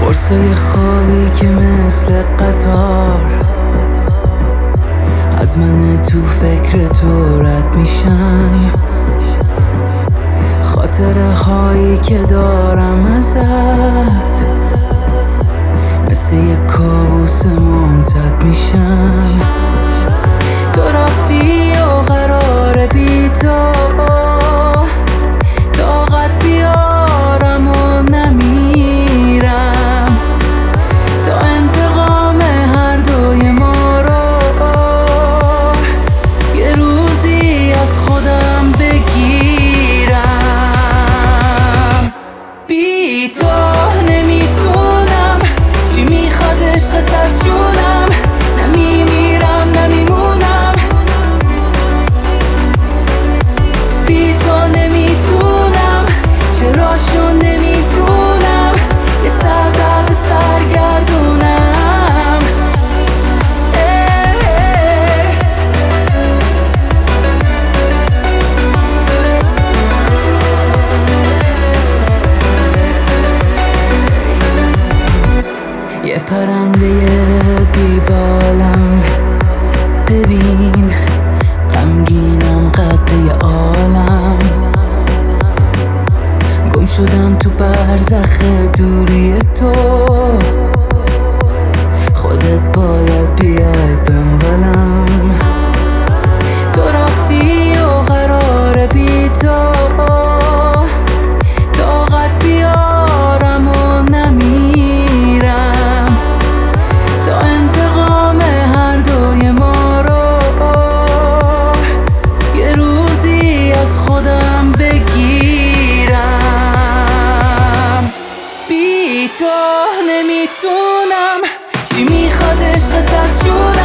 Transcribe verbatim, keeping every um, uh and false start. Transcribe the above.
قرصای خوابی که مثل قطار از من تو فکر تو رد میشن، خاطره هایی که دارم ازت مثل یک کابوس ممتد میشن. تو رفتی و قرار بی تو طاقت بیارم و نمیرم تا انتقام هر دوی ما رو یه روزی از خودم بگیرم. بی تو نمیتونم، چی میخواد عشقت از جونم، نمیمیرم نمیمونم. بی تو نمیتونم، چراشو نمیدونم، یه سر درد سرگردونم. یه پرنده بیبالم، ببین غمگینم قد یه عالم، گم شدم تو برزخ دوری تو، خودت باید بیای دنبالم. تو رفتی و قرار بی تو طاقت بیارم و نمیرم تا انتقام هر دوی ما رو یه روزی از خودم بگیرم. بی تو نمیتونم، چی میخواد عشقت از جونم،